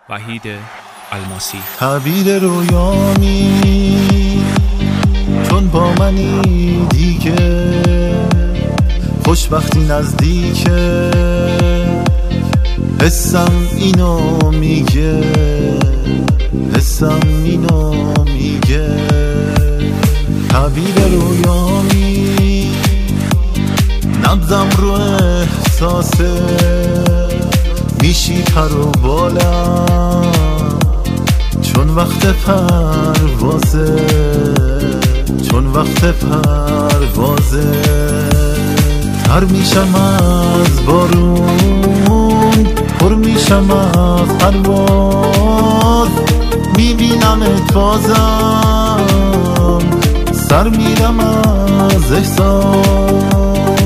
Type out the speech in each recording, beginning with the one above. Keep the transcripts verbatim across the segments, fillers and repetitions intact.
وحید الماسی. تعبیر رویامی چون با منی دیگه، خوشبختی نزدیکه، حسم اینو میگه، حسم اینو میگه. تعبیر رویامی نبضم رو احساسه، میشی پر و بالم چون وقت پروازه، چون وقت پروازه. تر میشم از بارون، پر میشم از پرواز، میبینمت بازم، سر میرم از احساس.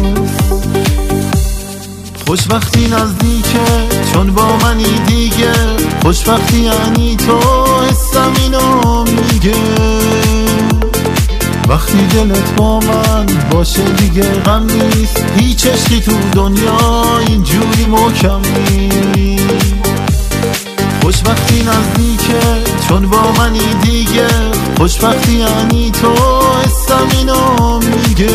خوشبختی نزدیکه چون با منی دیگه، خوشبختی یعنی تو، حسم اینو میگه. وقتی دلت با من باشه دیگه غم نیست، هیچ عشقی تو دنیا اینجوری محکم نیست. خوشبختی نزدیکه چون با منی دیگه، خوشبختی یعنی تو، حسم اینو میگه.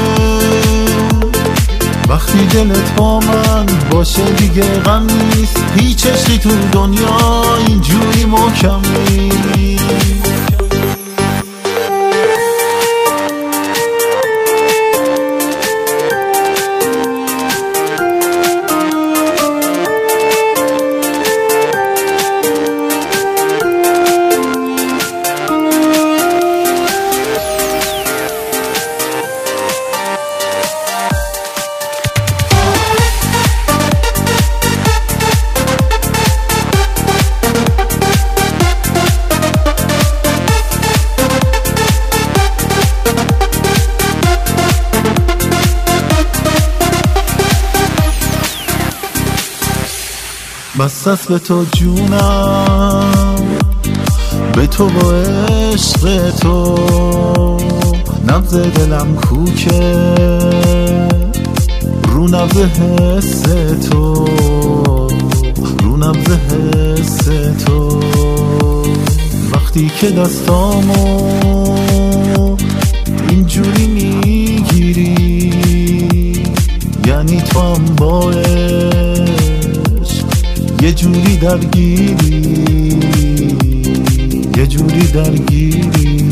وقتی دلت با من باشه دیگه غم نیست، هیچ عشقی تو دنیا اینجوری محکم نیست. بس است به تو جونم، به تو با عشق تو، نبض دلم کوکه رو نبض حس تو، رو نبض حس تو. وقتی که دستامو اینجوری میگیری، یعنی تو هم با یه جوری درگیری، یه جوری درگیری.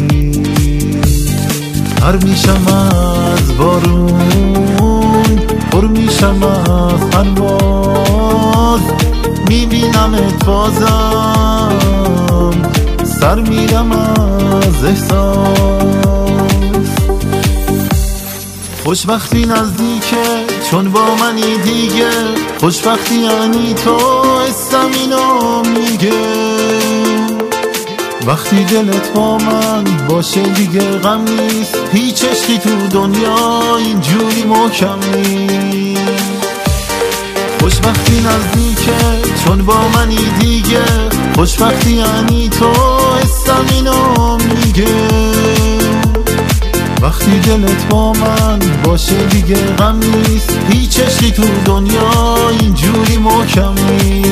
هر میشم از بارون، پر میشم از پرواز، میبینمت بازم، سر میرم از احساس. خوشبختی نزدیکه چون با منی دیگه، خوشبختی یعنی تو، حسم اینو میگه. وقتی دلت با من باشه دیگه غم نیست، هیچ عشقی تو دنیا اینجوری محکم نیست. خوشبختی نزدیکه چون با منی دیگه، خوشبختی یعنی تو، حسم اینو میگه. وقتی دلت با من باشه دیگه غم نیست، هیچ عشقی تو دنیا اینجوری محکم نیست.